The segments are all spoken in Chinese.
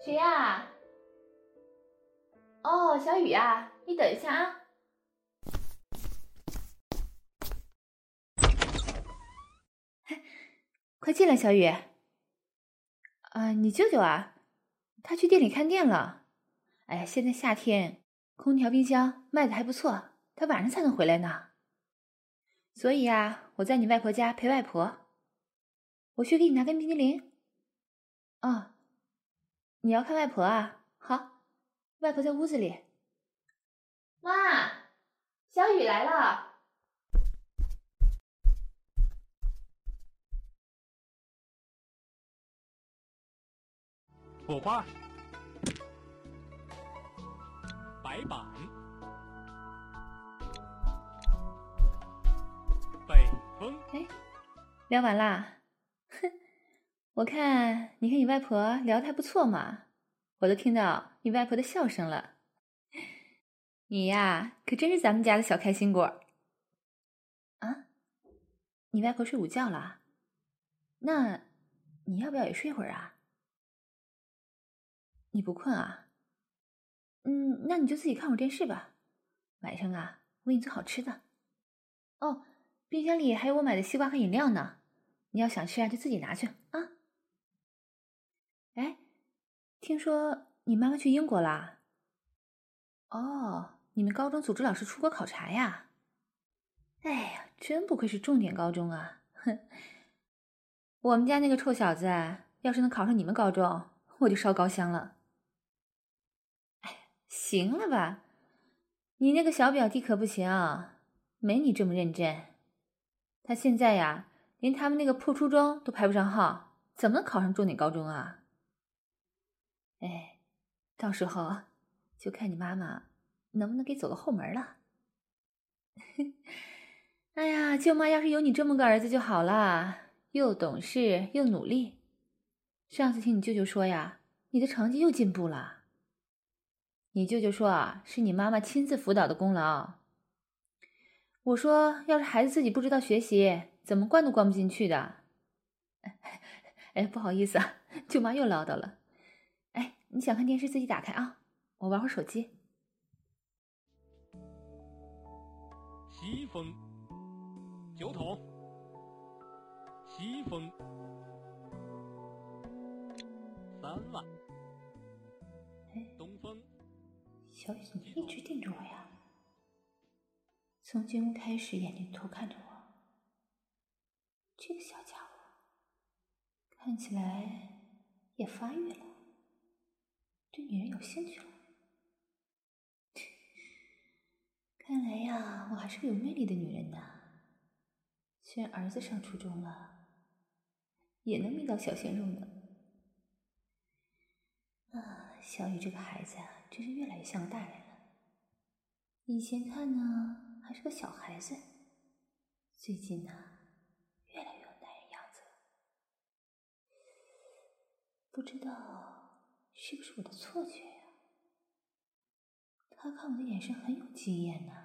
谁呀？哦，小雨呀，你等一下啊。快进来，小雨。你舅舅啊，他去店里看店了。哎呀，现在夏天，空调、冰箱卖的还不错，他晚上才能回来呢。所以啊，我在你外婆家陪外婆。我去给你拿根冰激凌。哦，你要看外婆啊？好，外婆在屋子里。妈，小雨来了。 火花，白板，北风。 哎，聊完啦？哼，我看你和你外婆聊得还不错嘛，我都听到你外婆的笑声了。你呀，可真是咱们家的小开心果。啊，你外婆睡午觉了？那你要不要也睡会儿啊？你不困啊？那你就自己看会儿电视吧。晚上啊，我给你做好吃的。哦，冰箱里还有我买的西瓜和饮料呢，你要想吃啊就自己拿去啊。哎，听说你妈妈去英国啦？哦，你们高中组织老师出国考察呀？哎呀，真不愧是重点高中啊！哼，我们家那个臭小子要是能考上你们高中，我就烧高香了。哎，行了吧，你那个小表弟可不行，没你这么认真。他现在呀，连他们那个破初中都排不上号，怎么能考上重点高中啊？哎，到时候就看你妈妈能不能给走个后门了。哎呀，舅妈要是有你这么个儿子就好了，又懂事又努力。上次听你舅舅说呀，你的成绩又进步了。你舅舅说啊，是你妈妈亲自辅导的功劳。我说，要是孩子自己不知道学习，怎么灌都灌不进去的。哎，不好意思啊，舅妈又唠叨了。哎，你想看电视自己打开啊，我玩会儿手机。 西风，酒桶，西风，3万。东风， 小雨怎么一直盯着我呀？从进屋开始，眼睛偷看着我。这个小家伙看起来也发育了，对女人有兴趣了。看来呀，我还是个有魅力的女人呐。虽然儿子上初中了，也能觅到小鲜肉呢。小雨这个孩子啊，真是越来越像个大人了。以前看呢，还是个小孩子，最近呢，越来越有男人样子了。不知道是不是我的错觉呀？他看我的眼神很有经验呢。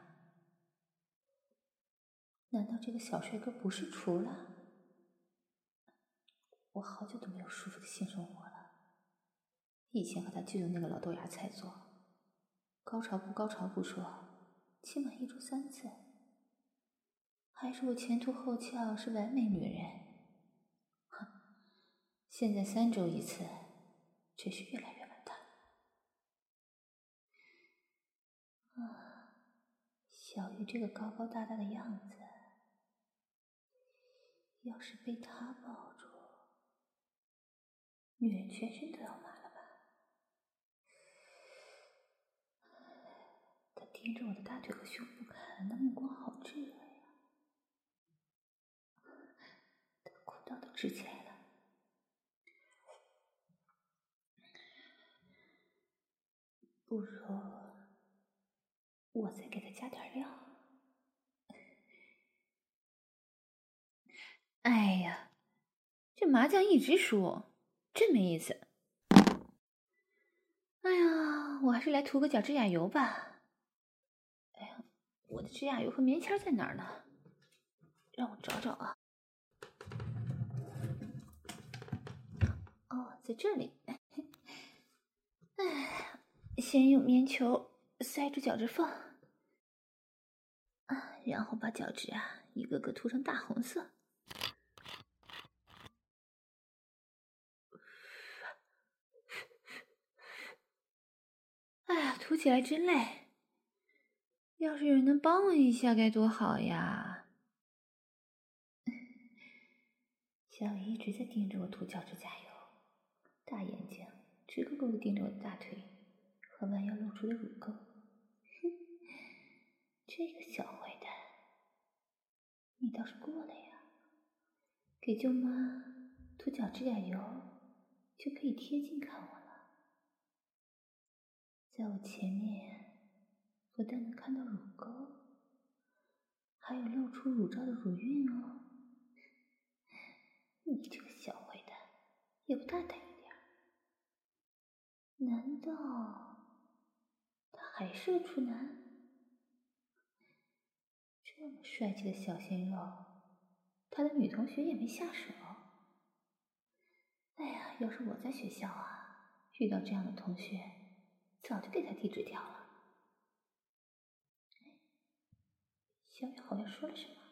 难道这个小帅哥不是厨了？我好久都没有舒服的性生活了。以前和他就用那个老豆芽菜做，高潮不说，起码1周3次。还是我前凸后翘，是完美女人。哼，现在3周1次，真是越来越完蛋。小雨这个高高大大的样子，要是被他抱住，女人全身都要麻了吧？他盯着我的大腿和胸部看，那目光好炙热呀！他的裤裆都直起来了。不如我再给他加点料。哎呀，这麻将一直输，真没意思。哎呀，我还是来涂个角指甲油吧。哎呀，我的指甲油和棉签在哪儿呢？让我找找啊。哦，在这里。 哎，先用棉球塞住脚趾缝，然后把脚趾一个个涂成大红色。哎呀，涂起来真累，要是有人能帮我一下该多好呀！小雨一直在盯着我涂脚趾甲油，大眼睛直勾勾地盯着我的大腿和弯腰露出的乳沟。哼，这个小坏蛋，你倒是过来呀！给舅妈涂脚趾甲油，就可以贴近看我了。在我前面，不但能看到乳沟，还有露出乳罩的乳晕哦。你这个小坏蛋，也不大胆一点？难道他还是个处男？这么帅气的小鲜肉，他的女同学也没下手。哎呀，要是我在学校遇到这样的同学，早就给他递纸条了。小雨好像说了什么？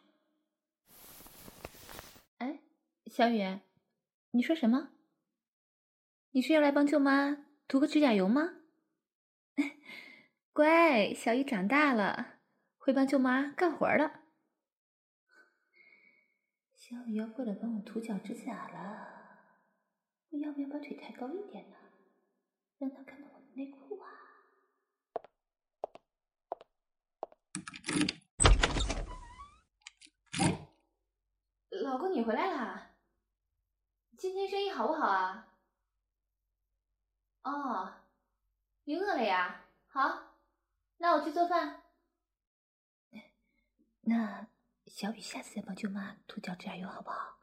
哎，小雨，你说什么？你是要来帮舅妈涂个指甲油吗？乖，小雨长大了，会帮舅妈干活了。小雨要过来帮我涂脚趾甲了，我要不要把腿抬高一点呢？让她看到我的内裤啊！哎，老公，你回来啦？今天生意好不好啊？哦，你饿了呀？好，那我去做饭。那小雨下次再帮舅妈涂脚趾甲油好不好？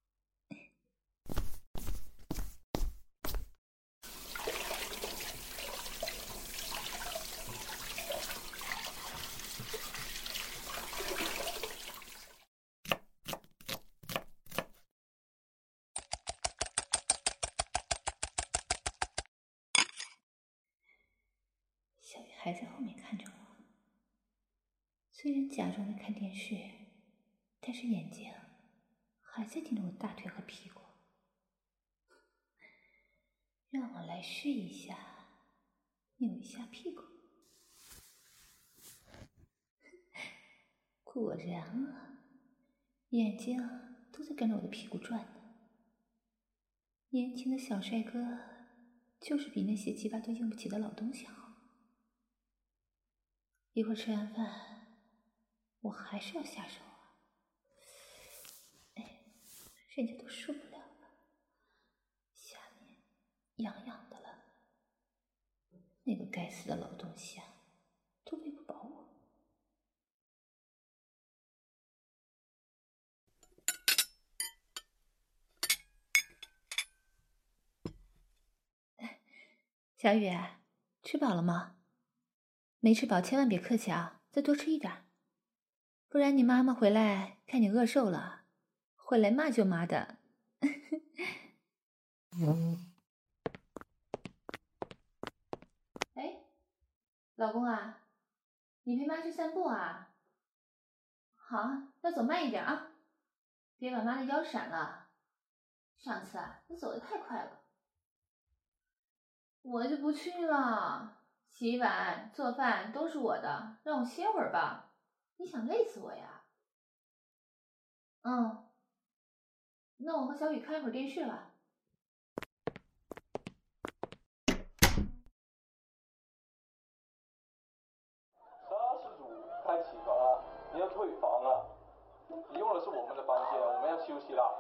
小雨还在后面看着我，虽然假装在看电视，但是眼睛还在盯着我大腿和屁股。让我来试一下，扭一下屁股。果然眼睛都在跟着我的屁股转呢。年轻的小帅哥就是比那些鸡巴都硬不起的老东西好。一会儿吃完饭，我还是要下手啊！哎，人家都受不了了，下面痒痒的了。那个该死的老东西都喂不饱我。小雨，吃饱了吗？没吃饱千万别客气啊，再多吃一点，不然你妈妈回来看你饿瘦了，会来骂舅妈的。哎，老公啊，你陪妈去散步啊？好，那走慢一点啊，别把妈的腰闪了。上次你走得太快了。我就不去了，洗碗做饭都是我的，让我歇会儿吧。你想累死我呀？那我和小雨看一会儿电视吧。 沙施主，该起床了，你要退房了。你用的是我们的房间，我们要休息了。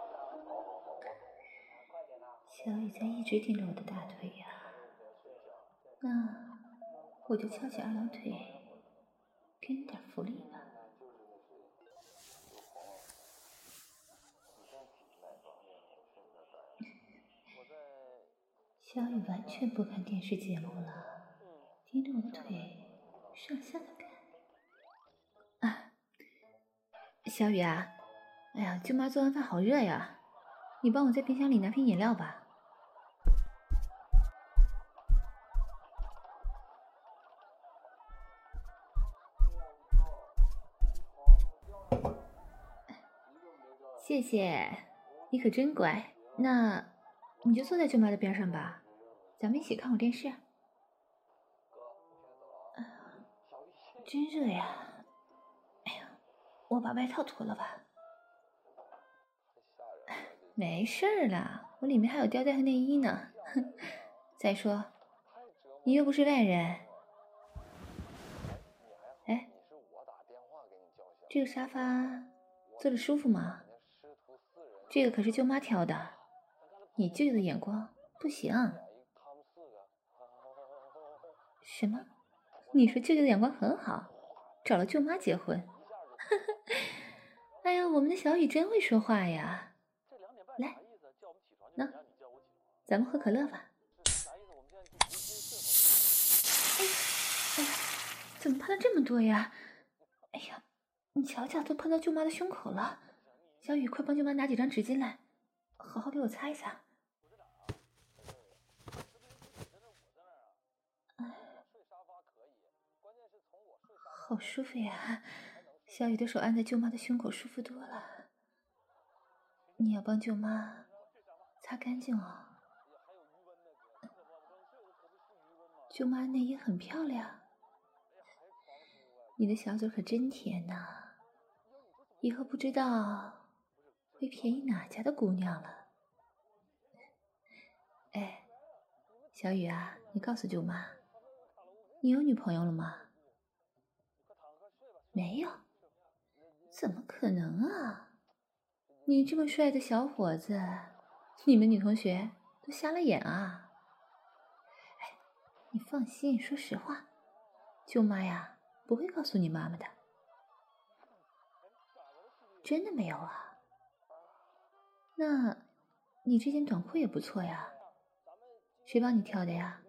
小雨在一直盯着我的大腿呀，那我就翘起二郎腿，给你点福利吧。小雨完全不看电视节目了，盯着我的腿上下的看。小雨啊，哎呀，舅妈做完饭好热呀，你帮我在冰箱里拿瓶饮料吧。 谢谢，你可真乖。那你就坐在舅妈的边上吧，咱们一起看会电视。真热呀！哎呀，我把外套脱了吧。没事儿啦，我里面还有吊带和内衣呢。再说，你又不是外人。哎，这个沙发坐着舒服吗？这个可是舅妈挑的，你舅舅的眼光不行。什么？你说舅舅的眼光很好，找了舅妈结婚？哎呀，我们的小雨真会说话呀！来，那咱们喝可乐吧。哎呀，怎么喷了这么多呀？哎呀，你瞧瞧，都喷到舅妈的胸口了。小雨，快帮舅妈拿几张纸巾来，好好给我擦一擦。好舒服呀，小雨的手按在舅妈的胸口，舒服多了。你要帮舅妈擦干净哦。舅妈内衣很漂亮，你的小嘴可真甜呐，以后不知道会便宜哪家的姑娘了。哎，小雨啊，你告诉舅妈，你有女朋友了吗？没有？怎么可能啊？你这么帅的小伙子，你们女同学都瞎了眼啊！哎，你放心，说实话，舅妈呀不会告诉你妈妈的。真的没有啊？那你这件短裤也不错呀，谁帮你挑的呀？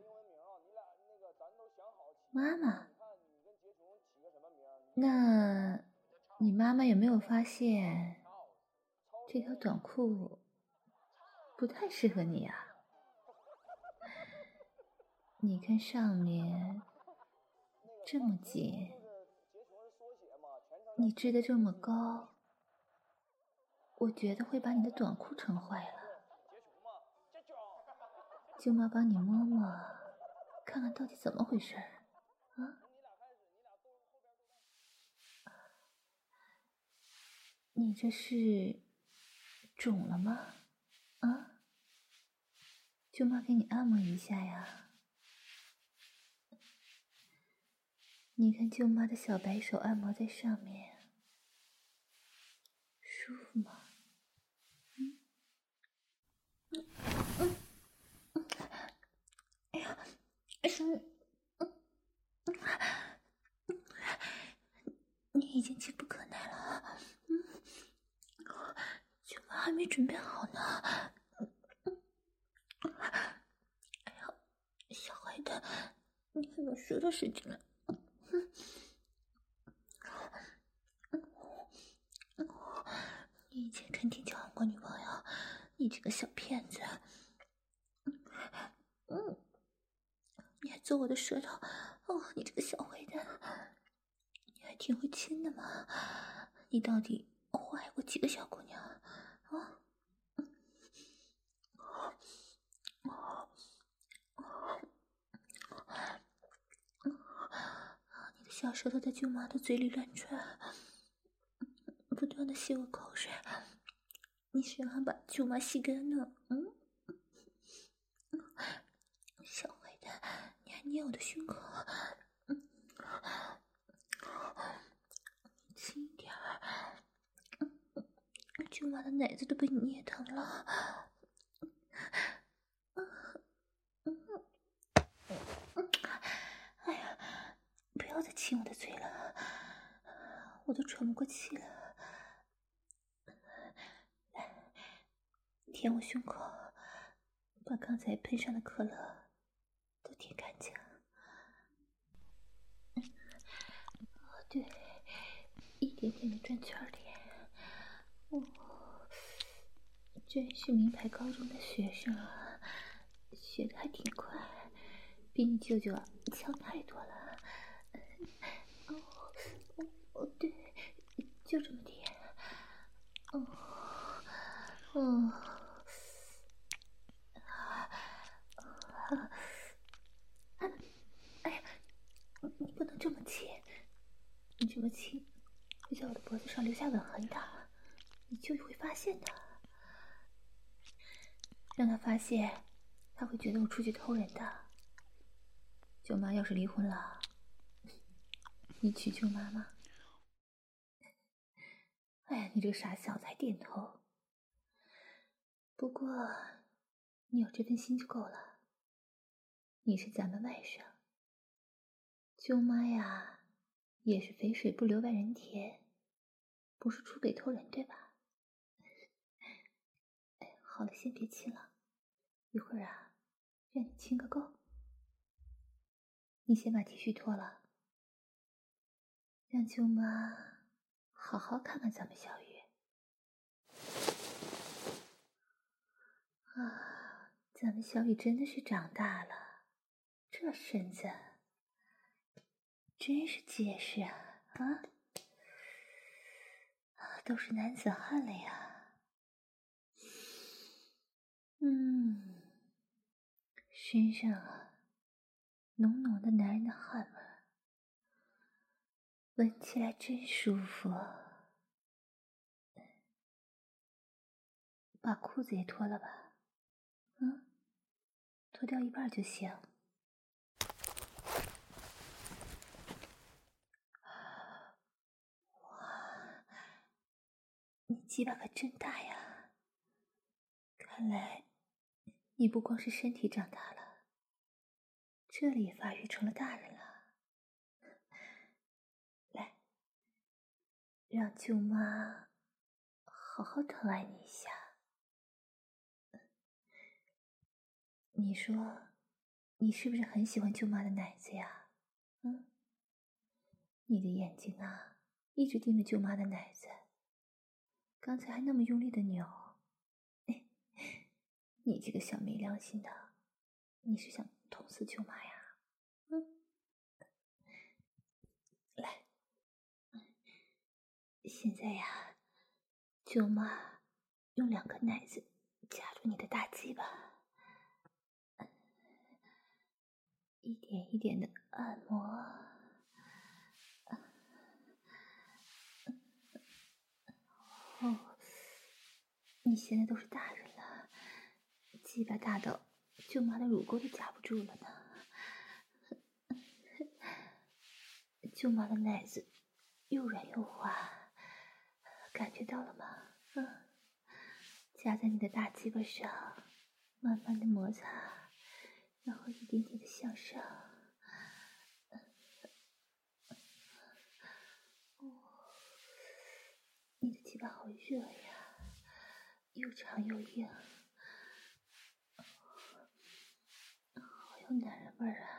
妈妈。那你妈妈有没有发现这条短裤不太适合你呀？你看上面这么紧，你织得这么高，我觉得会把你的短裤撑坏了。舅妈帮你摸摸，看看到底怎么回事啊？你这是肿了吗？啊？舅妈给你按摩一下呀。你看舅妈的小白手按摩在上面，舒服吗？哎呀，你已经急不可耐了。舅妈还没准备好呢。哎呀，小坏蛋，你还把舌头伸进来。你以前肯定交往过女朋友，你这个小骗子。你还做我的舌头，哦，你这个小坏蛋，你还挺会亲的嘛？你到底祸害过几个小姑娘啊？你的小舌头在舅妈的嘴里乱转，不断的吸我口水，你是想把舅妈吸干呢？小坏蛋，你还捏我的胸口，轻一点儿，舅妈的奶子都被你捏疼了。哎呀，不要再亲我的嘴了，我都喘不过气了。来，舔我胸口，把刚才喷上的可乐都舔干净。对，一点点的转圈舔。真是名牌高中的学生啊，学得还挺快，比你舅舅强太多了。对，就这么点。 你这么亲，会在我的脖子上留下吻痕的，你舅舅会发现的。让他发现，他会觉得我出去偷人的。舅妈要是离婚了，你娶舅妈吗？哎呀，你这个傻小子还点头。不过，你有这份心就够了。你是咱们外甥，舅妈呀，也是肥水不流外人田，不是出轨偷人对吧？哎，好了，先别亲了，一会儿啊，让你亲个够。你先把 T 恤脱了，让舅妈好好看看咱们小雨。啊，咱们小雨真的是长大了，这身子真是结实啊！都是男子汉了呀。身上啊，浓浓的男人的汗味，闻起来真舒服。把裤子也脱了吧，脱掉一半就行。哇，你鸡巴可真大呀！看来你不光是身体长大了，这里也发育成了大人了。来，让舅妈好好疼爱你一下。你说，你是不是很喜欢舅妈的奶子呀？你的眼睛啊，一直盯着舅妈的奶子，刚才还那么用力的扭。你这个小没良心的，你是想捅死舅妈呀？来，现在呀，舅妈用2颗奶子夹住你的大鸡巴，一点一点的按摩。你现在都是大人了，鸡巴大到舅妈的乳沟都夹不住了呢。舅妈的奶子又软又滑，感觉到了吗？夹在你的大鸡巴上，慢慢的摩擦，然后一点点的向上。你的鸡巴好热呀，又长又硬，好有男人味儿啊！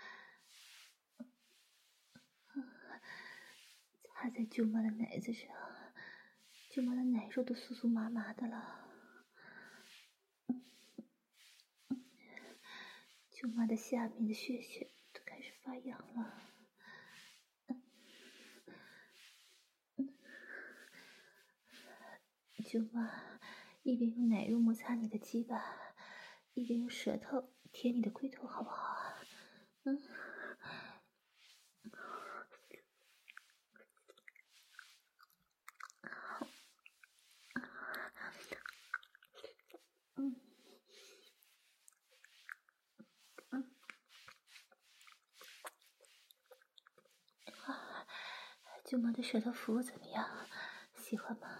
擦在舅妈的奶子上，舅妈的奶肉都酥酥麻麻的了。舅妈的下面的血血都开始发痒了。舅妈一边用奶肉摩擦你的鸡巴，一边用舌头舔你的龟头，好不好啊？舅妈的舌头服务怎么样？喜欢吗？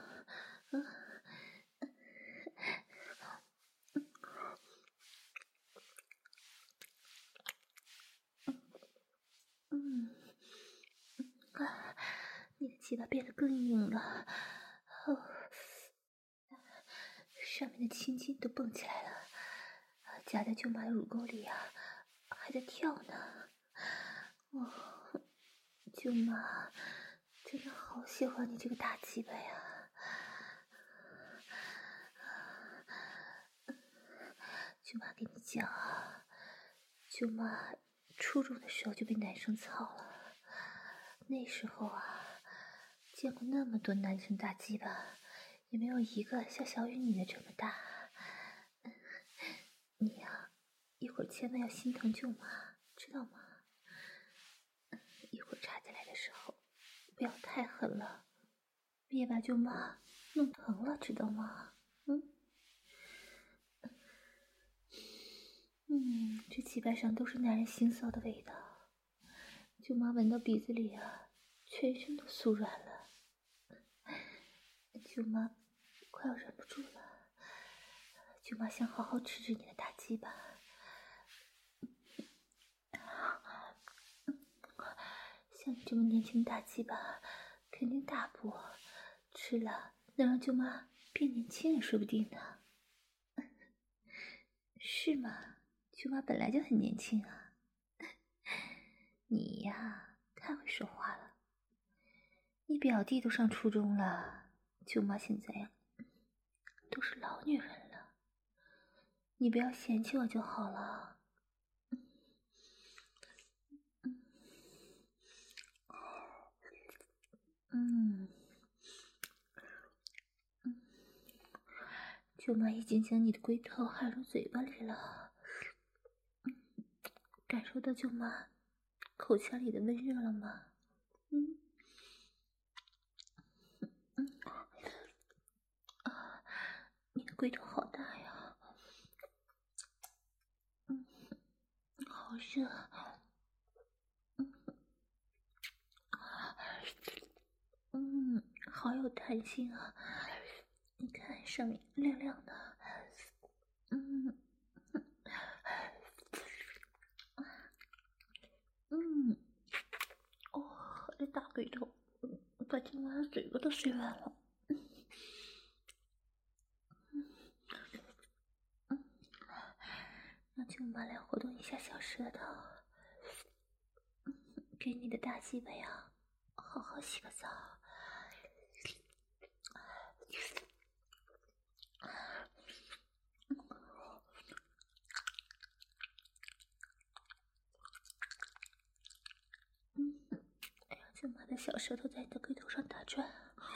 你的鸡巴变得更硬了，上面的青筋都蹦起来了，夹在舅妈的乳沟里啊，还在跳呢。舅妈真的好喜欢你这个大鸡巴呀！舅妈跟你讲啊，舅妈初中的时候就被男生操了，那时候啊，见过那么多男生大鸡巴，也没有一个像小雨你的这么大。你呀，一会儿千万要心疼舅妈，知道吗？一会儿插进来的时候， 太狠了，别把舅妈弄疼了，知道吗？这鸡巴上都是男人腥臊的味道，舅妈闻到鼻子里啊，全身都酥软了。舅妈快要忍不住了，舅妈想好好吃吃你的大鸡巴。像你这么年轻的大鸡巴，肯定大补，吃了能让舅妈变年轻也说不定呢。是吗？舅妈本来就很年轻啊。你呀，太会说话了。你表弟都上初中了，舅妈现在呀，都是老女人了。你不要嫌弃我就好了。舅妈已经将你的龟头含入嘴巴里了，感受到舅妈口腔里的温热了吗？你的龟头好大呀，好热，好有弹性啊！你看上面亮亮的，这大龟头把舅妈的嘴巴都塞完了。让舅妈来活动一下小舌头，给你的大鸡巴呀好好洗个澡。舅妈的小舌头在你的龟头上打转。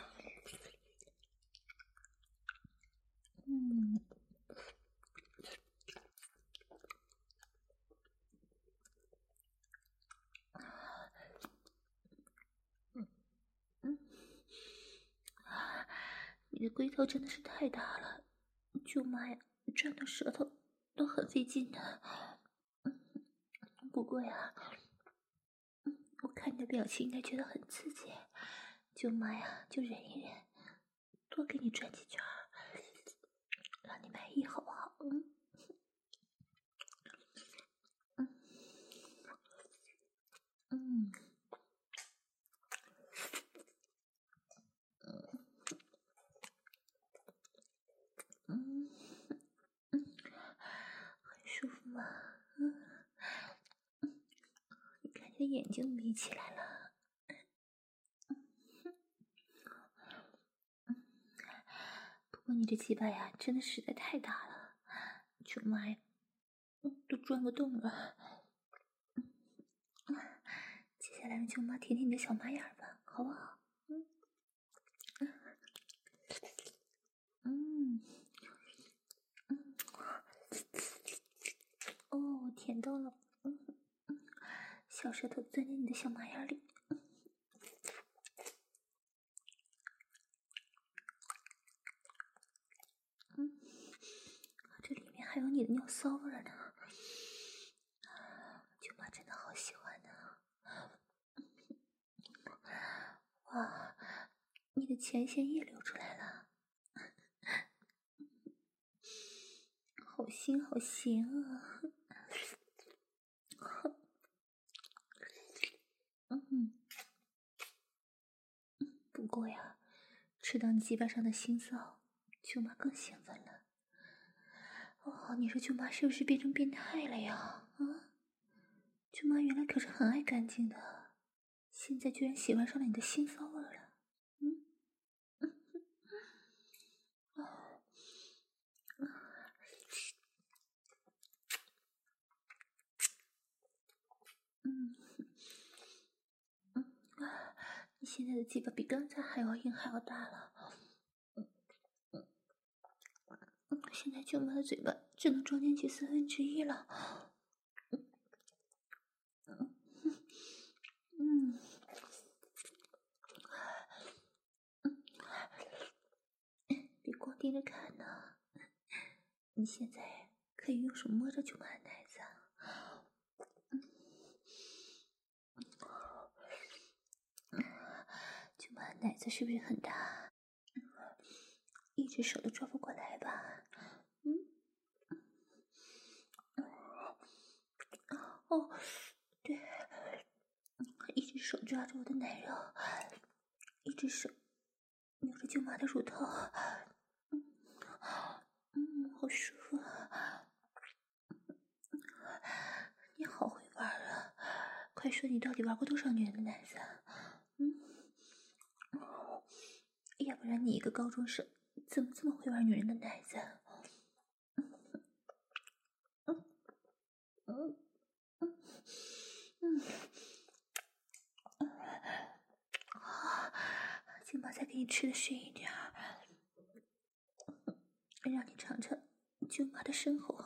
你的龟头真的是太大了，舅妈呀，转的舌头都很费劲的。不过呀，我看你的表情应该觉得很刺激，舅妈呀就忍一忍，多给你转几圈，让你满意好不好？很舒服吗？你看你的眼睛眯起来了。不过你这鸡巴呀，真的实在太大了，舅妈呀，都钻个洞了。接下来让舅妈舔舔你的小马眼吧，好不好？哦，舔到了。小舌头钻进你的小马眼里。这里面还有你的尿骚味呢。舅妈真的好喜欢呢。哇，你的前线也流出来了，好腥好咸啊！不过呀，吃到你鸡巴上的腥臊，舅妈更兴奋了。你说舅妈是不是变成变态了呀？舅妈原来可是很爱干净的，现在居然喜欢上了你的腥臊味了。你现在的鸡巴比刚才还要硬还要大了。现在舅妈的嘴巴只能装进去1/4了。 盯着看呢。你现在可以用手摸着舅妈的奶子。舅妈的奶子是不是很大？一只手都抓不过来吧？哦，对，一只手抓着我的奶肉，一只手扭着舅妈的乳头，好舒服啊！你好会玩啊！快说你到底玩过多少女人的奶子？要不然你一个高中生怎么这么会玩女人的奶子？舅妈再给你吃的深一点儿，让你尝尝舅妈的深喉。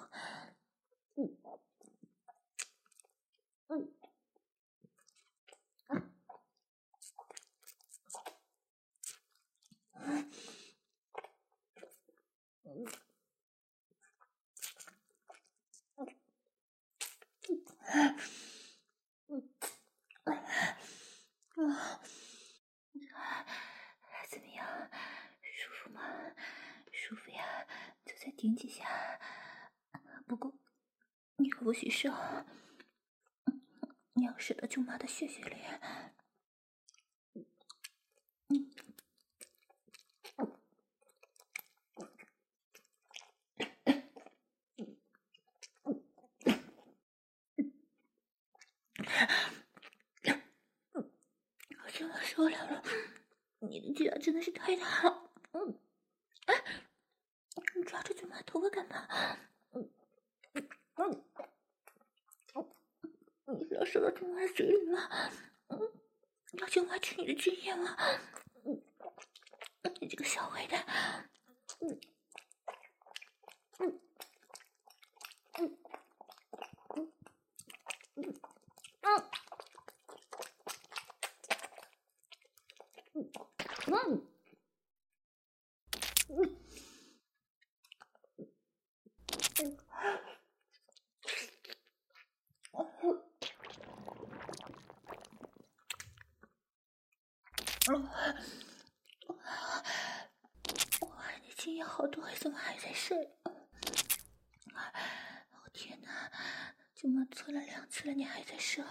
怎么样，舒服吗？舒服呀，就再顶几下。不过你可不许射，你要射到舅妈的血里。我真的受不了了，你的鸡巴真的是太大了。你抓住舅妈头发干嘛？你是要射到舅妈的嘴里吗？要舅妈吃你的精液吗？你这个小坏蛋！哇，你精液好多，怎么还在射？我天哪，舅妈做了2次了，你还在射？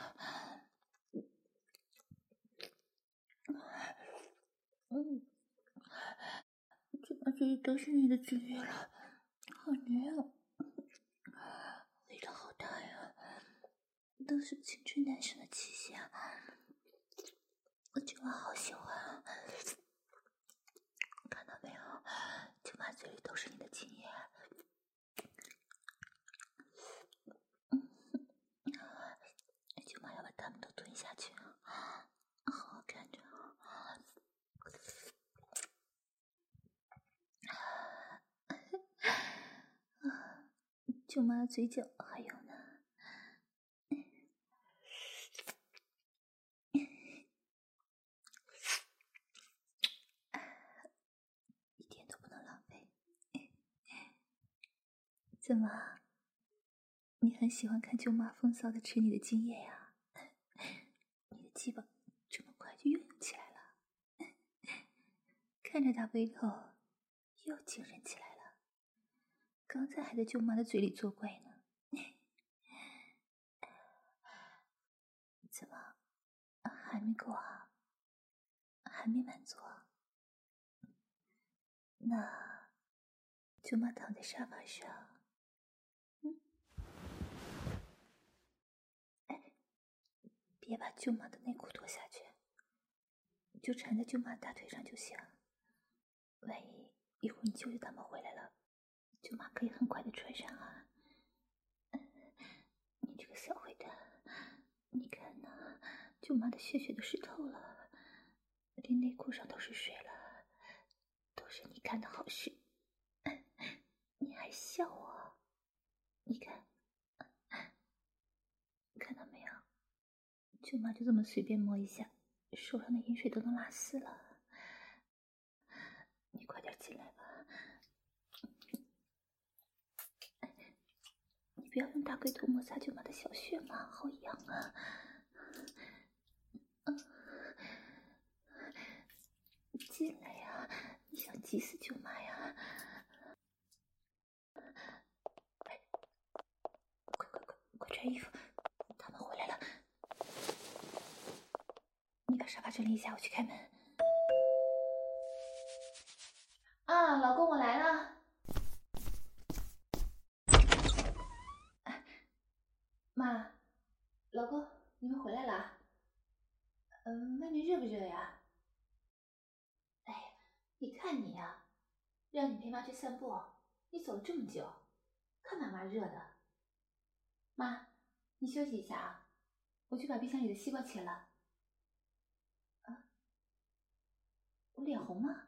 舅妈这里都是你的精液了，好黏哦，味道好大呀，都是青春男生的气息啊！我舅妈好喜欢，看到没有？舅妈嘴里都是你的精液。舅妈要把它们都吞下去，好好看着。舅妈嘴角还有呢。一点都不能浪费。怎么？你很喜欢看舅妈风骚的吃你的精液呀？你的鸡巴这么快就拥有起来了，看着他龟头又精神起来了，刚才还在舅妈的嘴里作怪呢。怎么还没够啊？还没满足啊？那舅妈躺在沙发上，别把舅妈的内裤脱下去，就缠在舅妈大腿上就行。万一一会儿你舅舅他们回来了，舅妈可以很快的穿上啊。你这个小坏蛋，你看呢，舅妈的血都湿透了，连内裤上都是水了，都是你干的好事。你还笑我？你看，看到没有？舅妈就这么随便摸一下，手上的饮水都能拉丝了。你快点进来吧， 不要用大龟头摩擦舅妈的小穴嘛，好痒啊！进来呀，你想急死舅妈呀？快穿衣服，他们回来了。你把沙发整理一下，我去开门。啊，老公，我来了。妈，老公，你们回来了。外面热不热呀？哎呀，你看你呀，让你陪妈去散步，你走了这么久，看妈热的。妈，你休息一下啊，我去把冰箱里的西瓜切了。我脸红了？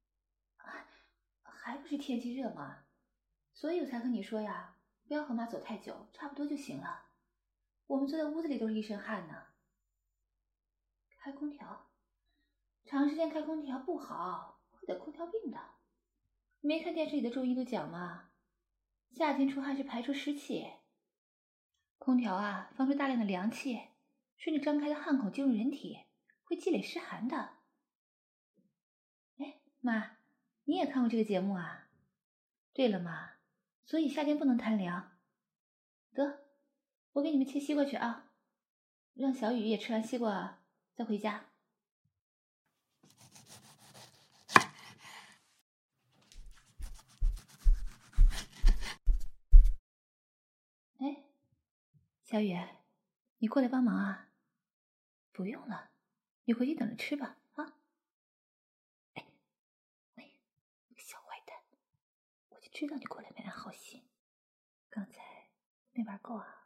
还不是天气热嘛，所以我才和你说呀，不要和妈走太久，差不多就行了。我们坐在屋子里都是一身汗呢。开空调，长时间开空调不好，会得空调病的。你没看电视里的中医都讲吗？夏天出汗是排出湿气，空调啊放出大量的凉气，顺着张开的汗孔进入人体，会积累湿寒的。哎，妈，你也看过这个节目啊？对了妈，所以夏天不能贪凉。得，我给你们切西瓜去啊，让小雨也吃完西瓜再回家。哎，小雨，你过来帮忙啊？不用了，你回去等着吃吧啊！哎，你个小坏蛋，我就知道你过来没安好心。刚才没玩够啊？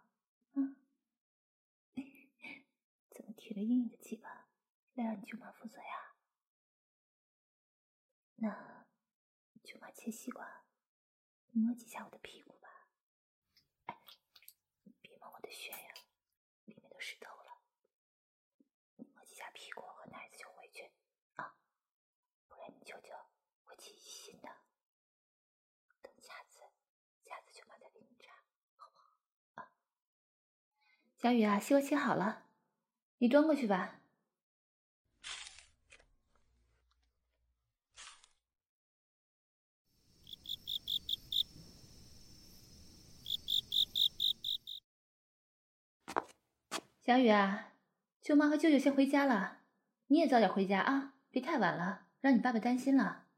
怎么提了硬硬的鸡巴来让你舅妈负责呀？那舅妈切西瓜，摸几下我的屁股吧。哎，别摸我的穴呀，里面都湿透了。摸几下屁股和奶子就回去啊，不然你舅舅会起疑心的。等下次舅妈再给你扎，好不好啊？小雨啊，西瓜切好了，你装过去吧。小雨啊，舅妈和舅舅先回家了，你也早点回家啊，别太晚了，让你爸爸担心了。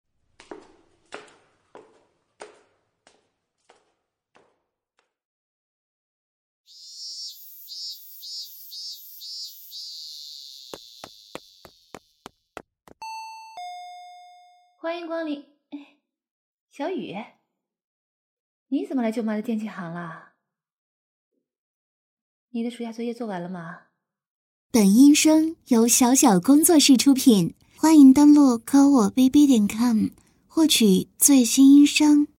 欢迎光临，小雨，你怎么来舅妈的电器行了？你的暑假作业做完了吗？ 本音声由小小工作室出品，欢迎登录科我bb.com获取最新音声。